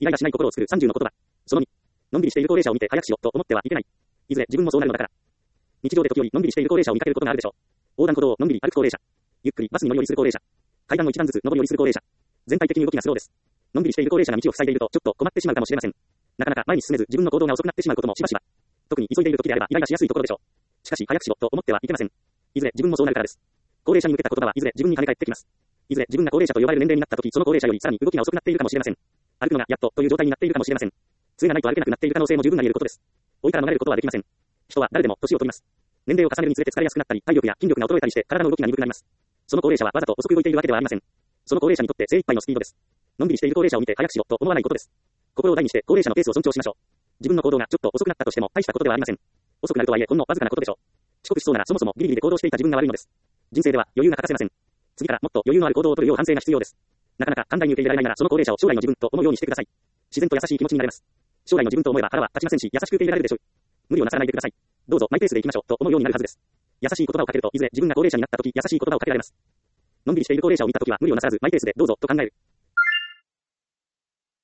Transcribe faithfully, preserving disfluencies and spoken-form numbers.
イライラしない心を作るさんじゅうの言葉。そのに。のんびりしている高齢者を見て早くしろと思ってはいけない。いずれ自分もそうなるのだから。日常で時折のんびりしている高齢者を見かけることがあるでしょう。横断歩道をのんびり歩く高齢者。ゆっくりバスに乗り降りする高齢者。階段を一段ずつ上り降りする高齢者。全体的に動きがスローです。のんびりしている高齢者が道を塞いでいるとちょっと困ってしまうかもしれません。なかなか前に進めず自分の行動が遅くなってしまうこともしばしば。特に急いでいる時であればイライラしやすいところでしょう。しかし早くしろと思ってはいけません。いずれ自分もそうなるからです。高齢者に向けた言葉はいずれ自分に跳ね返ってきます。いずれ自分が高齢者と呼ばれる年齢になった時、その高齢者よりさらに動きが遅くなっているかもしれません。歩くのがやっとという状態になっているかもしれません。杖がないと歩けなくなっている可能性も十分あり得ることです。老いから逃れることはできません。人は誰でも年を取ります。年齢を重ねるにつれて疲れやすくなったり、体力や筋力が衰えたりして体の動きが鈍くなります。その高齢者はわざと遅く動いているわけではありません。その高齢者にとって精一杯のスピードです。のんびりしている高齢者を見て早くしろと思わないことです。心を大にして高齢者のペースを尊重しましょう。自分の行動がちょっと遅くなったとしても大したことではありません。遅くなるとはいえほんのわずかなことでしょう。遅刻しそうならそもそもギリギリで行動していた自分が悪いのです。人生では余裕が欠かせません。次からもっと余裕のある行動を取るよう反省が必要です。なかなか簡単に受け入れられないならその高齢者を将来の自分と思うようにしてください。自然と優しい気持ちになれます。将来の自分と思えば腹は立ちませんし優しく受け入れられるでしょう。無理をなさらないでください。どうぞマイペースで行きましょうと思うようになるはずです。優しい言葉をかけるといずれ自分が高齢者になった時優しい言葉をかけられます。のんびりしている高齢者を見た時は無理をなさらずマイペースでどうぞと考える。